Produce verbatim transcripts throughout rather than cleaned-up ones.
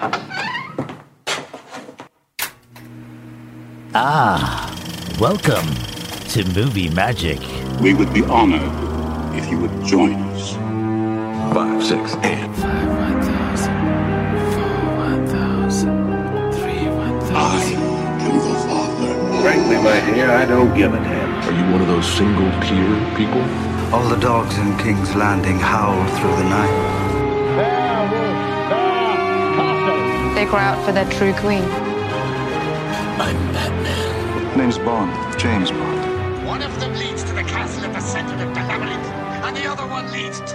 Ah, welcome to Movie Magic. We would be honored if you would join us. Five, six, eight. Five, one thousand. Four, one thousand. Three, one thousand. I am the Father. Frankly, my dear, I don't give a damn. Are you one of those single-tier people? All the dogs in King's Landing howl through the night. They cry out for their true queen. I'm Batman. Name's Bond, James Bond. One of them leads to the castle at the center of the labyrinth, and the other one leads to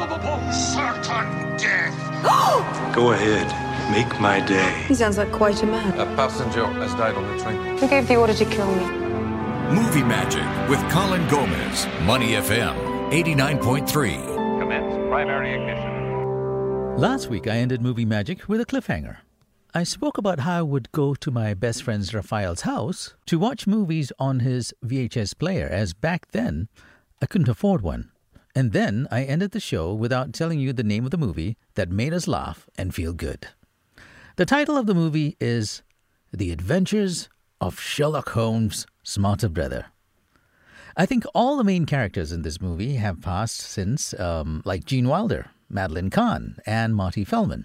certain death. Go ahead, make my day. He sounds like quite a man. A passenger has died on the train. Who gave the order to kill me? Movie Magic with Colin Gomez. Money F M, eighty-nine point three. Commence primary ignition. Last week I ended Movie Magic with a cliffhanger. I spoke about how I would go to my best friend Raphael's house to watch movies on his V H S player, as back then I couldn't afford one. And then I ended the show without telling you the name of the movie that made us laugh and feel good. The title of the movie is The Adventures of Sherlock Holmes' Smarter Brother. I think all the main characters in this movie have passed since, um, like Gene Wilder, Madeline Kahn, and Marty Feldman.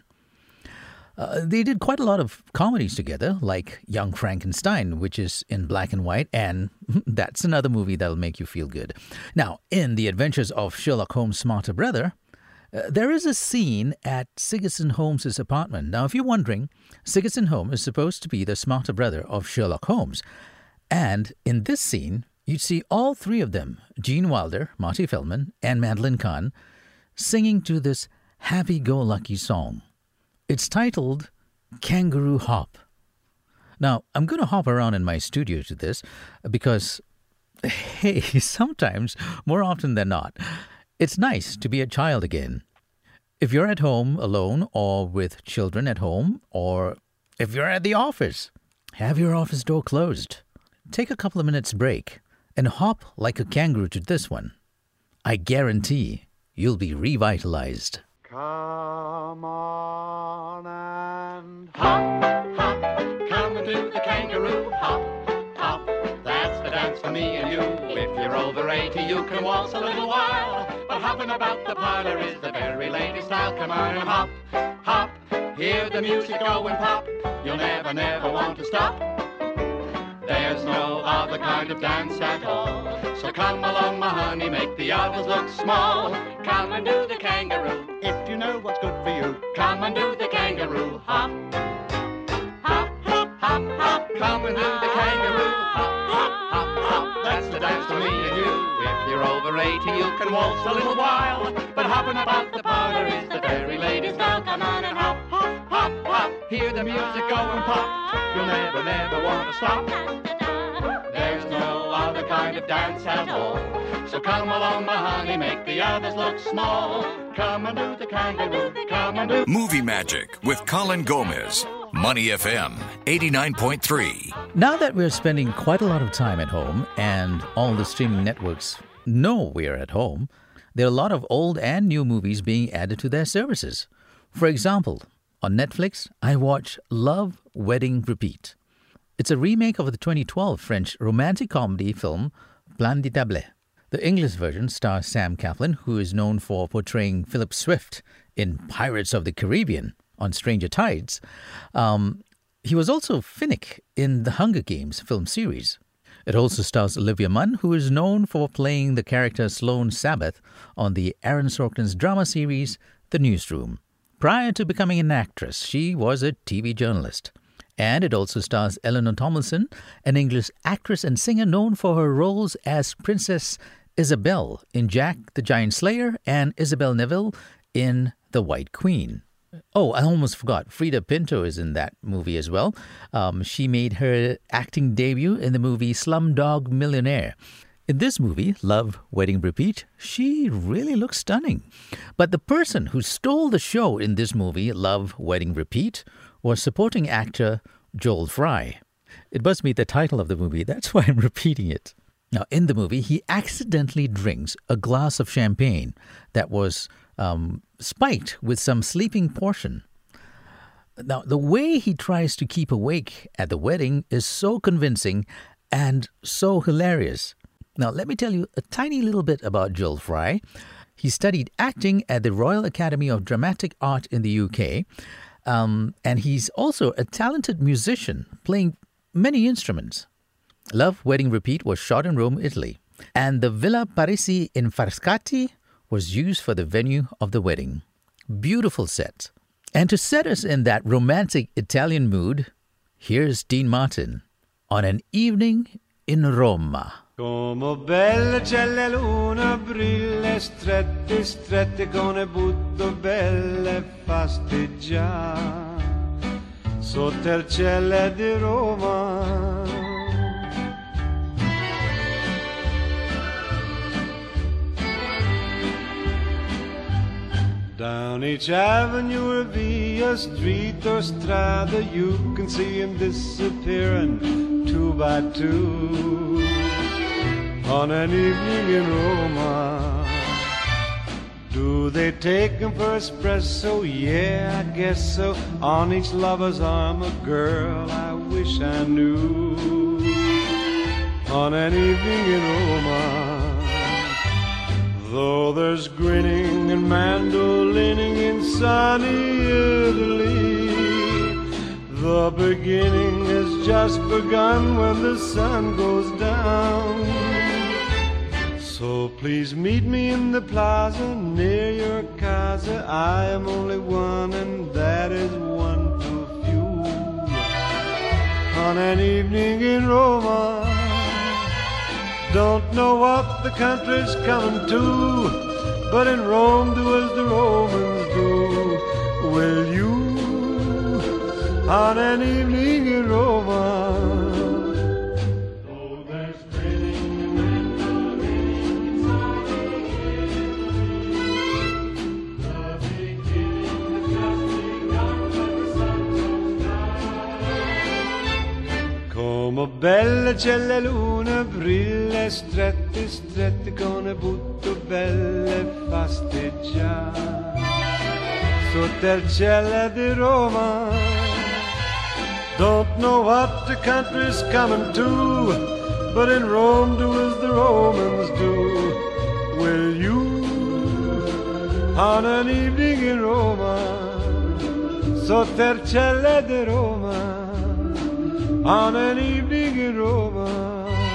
Uh, they did quite a lot of comedies together, like Young Frankenstein, which is in black and white, and that's another movie that'll make you feel good. Now, in The Adventures of Sherlock Holmes' Smarter Brother, uh, there is a scene at Sigerson Holmes' apartment. Now, if you're wondering, Sigerson Holmes is supposed to be the smarter brother of Sherlock Holmes. And in this scene, you'd see all three of them, Gene Wilder, Marty Feldman, and Madeline Kahn, singing to this happy-go-lucky song. It's titled Kangaroo Hop. Now, I'm going to hop around in my studio to this because, hey, sometimes, more often than not, it's nice to be a child again. If you're at home alone or with children at home, or if you're at the office, have your office door closed. Take a couple of minutes break and hop like a kangaroo to this one. I guarantee you'll be revitalized. Come on and hop, hop, come and do the kangaroo hop, hop. That's the dance for me and you. If you're over eighty, you can waltz a little while. But hopping about the parlor is the very latest style. Come on and hop, hop, hear the music go and pop. You'll never, never want to stop. There's no other kind of dance at all. So come along, my honey, make the others look small. Come and do the kangaroo, if you know what's good for you. Come and do the kangaroo hop. Hop, hop, hop, hop. Come and do the kangaroo hop, hop, hop, hop. That's the dance for me and you. If you're over eighty, you can waltz a little while. But hopping about the parlor is the very latest style. Come on and hop, hop, hop, hop. Hear the music go and pop. You'll never, never want to stop. There's no other kind of dance at all. So come along, my honey, make the others look small. Come and do the kangaroo, come and do... Movie Magic with Colin Gomez. Money F M, eighty-nine point three. Now that we're spending quite a lot of time at home and all the streaming networks know we're at home, there are a lot of old and new movies being added to their services. For example, on Netflix, I watch Love, Wedding, Repeat. It's a remake of the twenty twelve French romantic comedy film Plan de Table. The English version stars Sam Claflin, who is known for portraying Philip Swift in Pirates of the Caribbean on Stranger Tides. Um, he was also Finnick in the Hunger Games film series. It also stars Olivia Munn, who is known for playing the character Sloane Sabbath on the Aaron Sorkin's drama series The Newsroom. Prior to becoming an actress, she was a T V journalist. And it also stars Eleanor Tomlinson, an English actress and singer known for her roles as Princess Isabel in Jack the Giant Slayer and Isabel Neville in The White Queen. Oh, I almost forgot. Frida Pinto is in that movie as well. Um, she made her acting debut in the movie Slumdog Millionaire. In this movie, Love, Wedding, Repeat, she really looks stunning. But the person who stole the show in this movie, Love, Wedding, Repeat, was supporting actor Joel Fry. It must be the title of the movie, that's why I'm repeating it. Now, in the movie, he accidentally drinks a glass of champagne that was um, spiked with some sleeping portion. Now, the way he tries to keep awake at the wedding is so convincing and so hilarious. Now, let me tell you a tiny little bit about Joel Fry. He studied acting at the Royal Academy of Dramatic Art in the U K, um, and he's also a talented musician, playing many instruments. Love, Wedding, Repeat was shot in Rome, Italy, and the Villa Parisi in Frascati was used for the venue of the wedding. Beautiful set. And to set us in that romantic Italian mood, here's Dean Martin on An Evening in Roma. Come belle c'è la luna, brille strette, strette con le butto belle fasteggiare sotto il cielo di Roma. Down each avenue or via street or strada, you can see him disappearing two by two on an evening in Roma. Do they take him for espresso? Yeah, I guess so. On each lover's arm a girl I wish I knew on an evening in Roma. Though there's grinning and mandolining in sunny Italy, the beginning has just begun when the sun goes down. So please meet me in the plaza near your casa. I am only one and that is one too few on an evening in Roma. Don't know what the country's coming to, but in Rome do as the Romans do. Will you on an evening in Roma? Come belle c'è la luna, brille strette, strette con le butto belle fasteggiare sotto il cielo di Roma. Don't know what the country's coming to, but in Rome do as the Romans do. Will you on an evening in Roma, sotto il cielo di Roma, on an evening in Roma?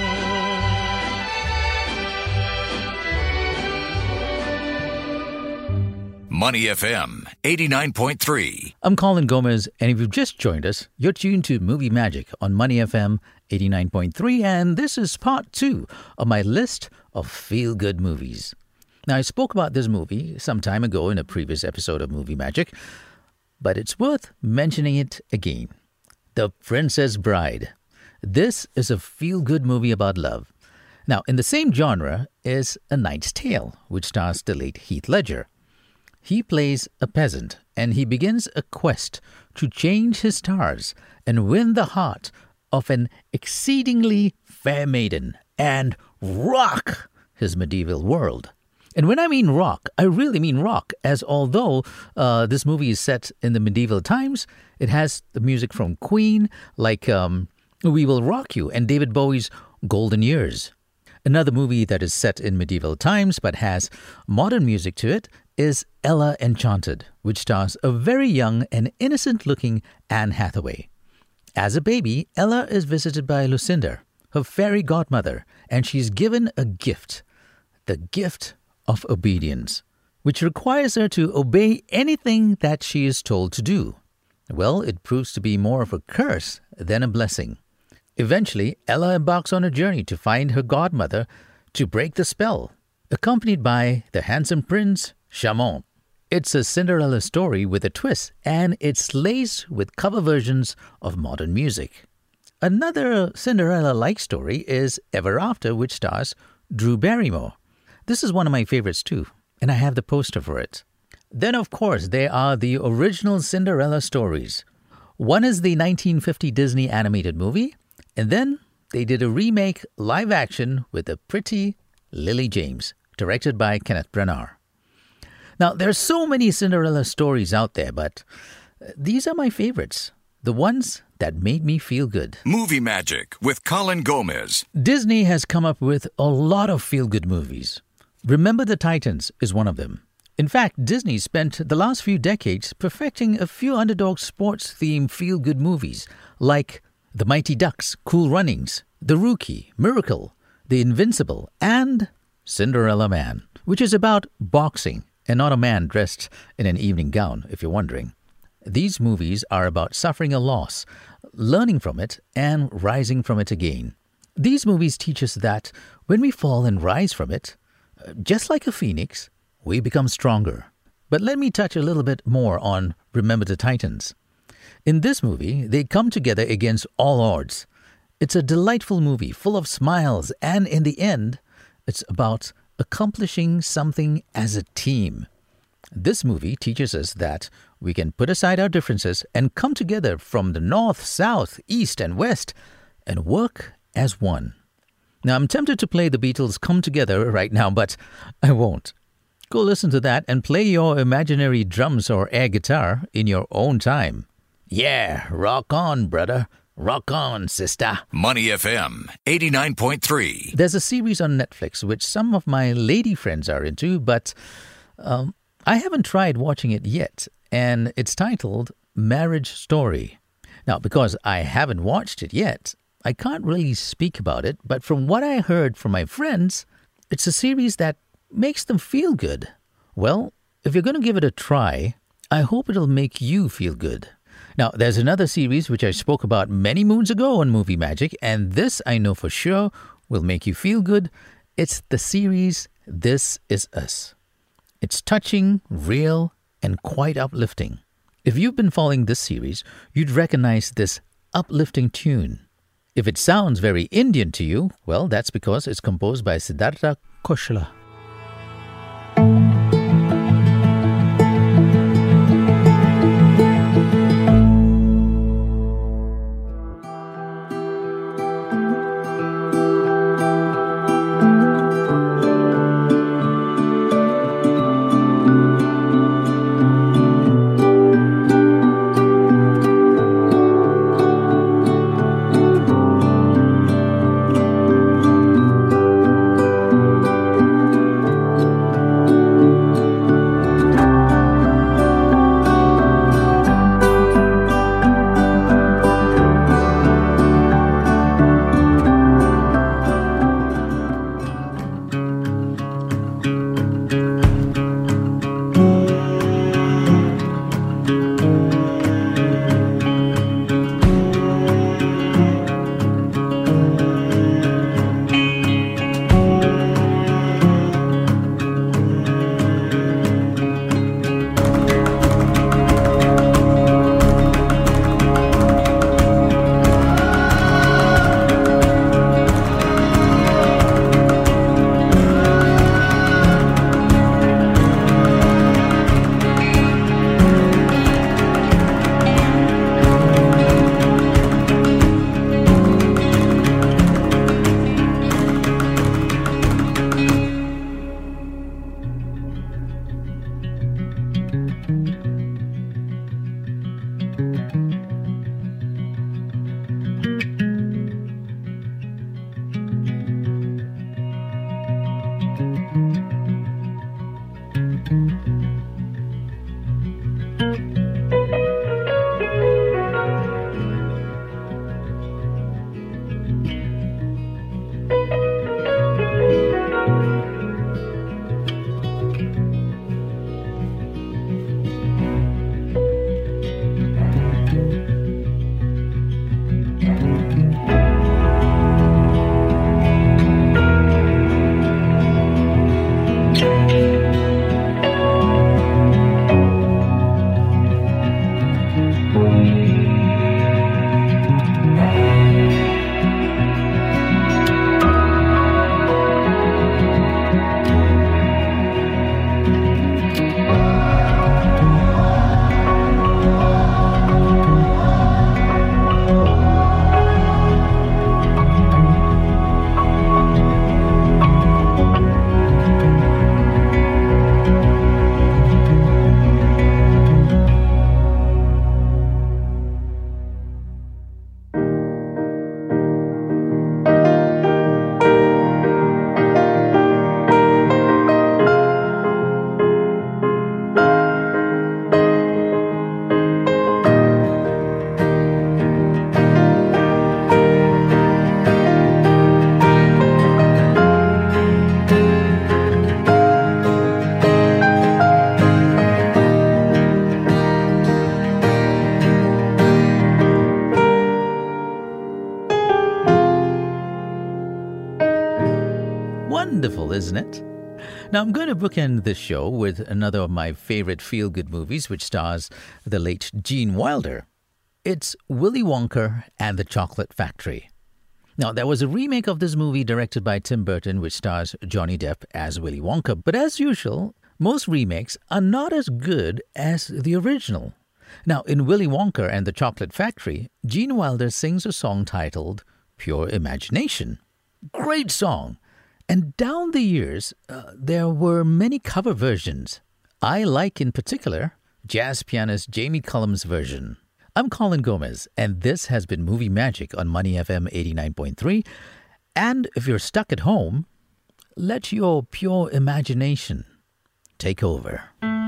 Money F M eighty-nine point three. I'm Colin Gomez, and if you've just joined us, you're tuned to Movie Magic on Money F M eighty-nine point three, and this is part two of my list of feel-good movies. Now, I spoke about this movie some time ago in a previous episode of Movie Magic, but it's worth mentioning it again. The Princess Bride. This is a feel-good movie about love. Now, in the same genre is A Knight's Tale, which stars the late Heath Ledger. He plays a peasant, and he begins a quest to change his stars and win the heart of an exceedingly fair maiden and rock his medieval world. And when I mean rock, I really mean rock, as although uh, this movie is set in the medieval times, it has the music from Queen, like um, We Will Rock You and David Bowie's Golden Years. Another movie that is set in medieval times but has modern music to it is Ella Enchanted, which stars a very young and innocent-looking Anne Hathaway. As a baby, Ella is visited by Lucinda, her fairy godmother, and she's given a gift, the gift of obedience, which requires her to obey anything that she is told to do. Well, it proves to be more of a curse than a blessing. Eventually, Ella embarks on a journey to find her godmother to break the spell, accompanied by the handsome prince, Chamon. It's a Cinderella story with a twist, and it's laced with cover versions of modern music. Another Cinderella-like story is Ever After, which stars Drew Barrymore. This is one of my favorites too, and I have the poster for it. Then, of course, there are the original Cinderella stories. One is the nineteen fifty Disney animated movie, and then they did a remake live action with the pretty Lily James, directed by Kenneth Branagh. Now, there are so many Cinderella stories out there, but These are my favorites, the ones that made me feel good. Movie Magic with Colin Gomez. Disney has come up with a lot of feel-good movies. Remember the Titans is one of them. In fact, Disney spent the last few decades perfecting a few underdog sports-themed feel-good movies like The Mighty Ducks, Cool Runnings, The Rookie, Miracle, The Invincible, and Cinderella Man, which is about boxing and not a man dressed in an evening gown, if you're wondering. These movies are about suffering a loss, learning from it, and rising from it again. These movies teach us that when we fall and rise from it, just like a phoenix, we become stronger. But let me touch a little bit more on Remember the Titans. In this movie, they come together against all odds. It's a delightful movie full of smiles, and in the end, it's about accomplishing something as a team. This movie teaches us that we can put aside our differences and come together from the north, south, east, and west and work as one. Now, I'm tempted to play the Beatles' Come Together right now, but I won't. Go listen to that and play your imaginary drums or air guitar in your own time. Yeah, rock on, brother. Rock on, sister. Money F M, eighty-nine point three. There's a series on Netflix which some of my lady friends are into, but um, I haven't tried watching it yet, and it's titled Marriage Story. Now, because I haven't watched it yet, I can't really speak about it, but from what I heard from my friends, it's a series that makes them feel good. Well, if you're going to give it a try, I hope it'll make you feel good. Now, there's another series which I spoke about many moons ago on Movie Magic, and this I know for sure will make you feel good. It's the series This Is Us. It's touching, real, and quite uplifting. If you've been following this series, you'd recognize this uplifting tune. If it sounds very Indian to you, well, that's because it's composed by Siddhartha Kaushal. Now, I'm going to bookend this show with another of my favorite feel-good movies, which stars the late Gene Wilder. It's Willy Wonka and the Chocolate Factory. Now, there was a remake of this movie directed by Tim Burton, which stars Johnny Depp as Willy Wonka. But as usual, most remakes are not as good as the original. Now, in Willy Wonka and the Chocolate Factory, Gene Wilder sings a song titled Pure Imagination. Great song. And down the years, uh, there were many cover versions. I like, in particular, jazz pianist Jamie Cullum's version. I'm Colin Gomez, and this has been Movie Magic on Money F M eighty-nine point three. And if you're stuck at home, let your pure imagination take over.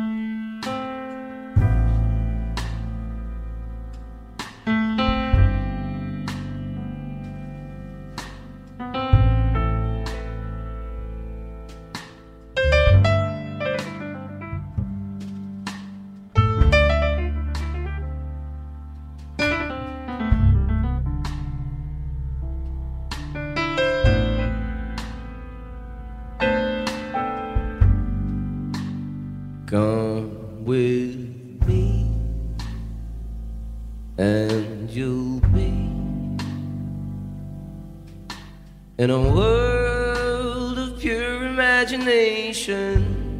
Come with me, and you'll be in a world of pure imagination.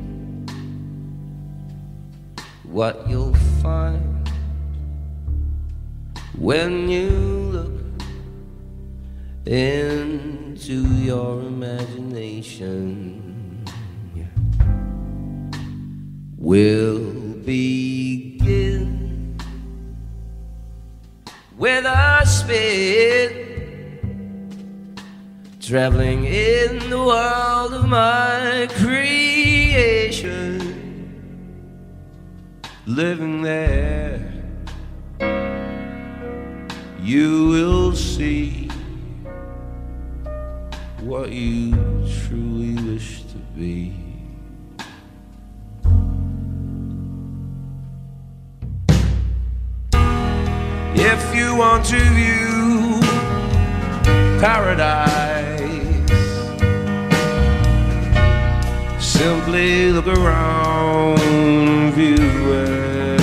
What you'll find when you look into your imagination will begin with a spin, traveling in the world of my creation, living there. You will see what you truly wish to be. If you want to view paradise, simply look around and view it.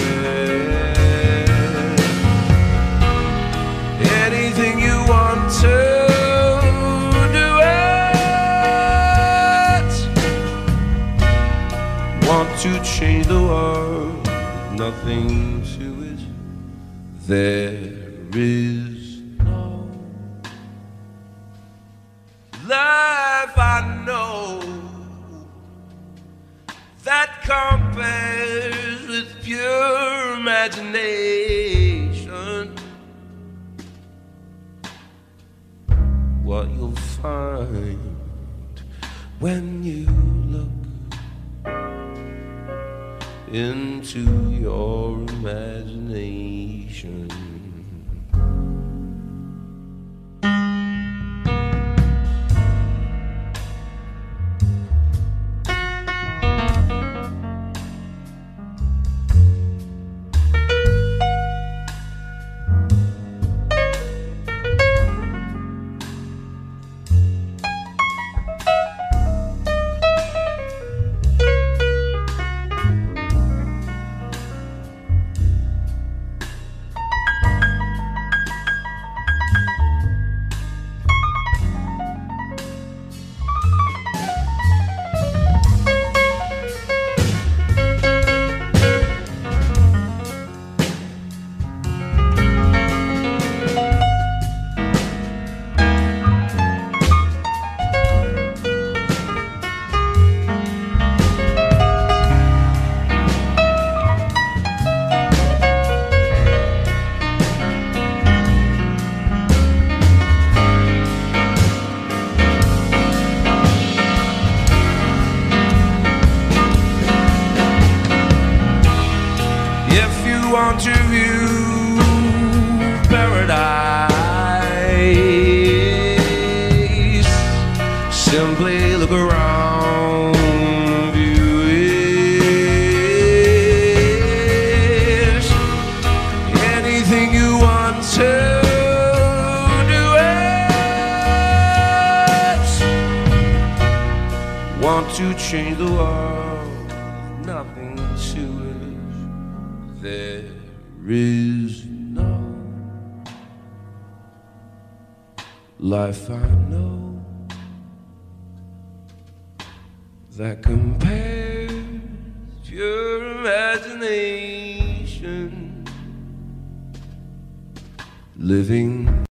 Anything you want to do it. Want to change the world, nothing to it. There is no life I know that compares with pure imagination. What you'll find when you look into your imagination. Want to view paradise, simply look around, view it. Anything you want to do it. Want to to change the world, nothing to it. There is no life I know that compares to your imagination, living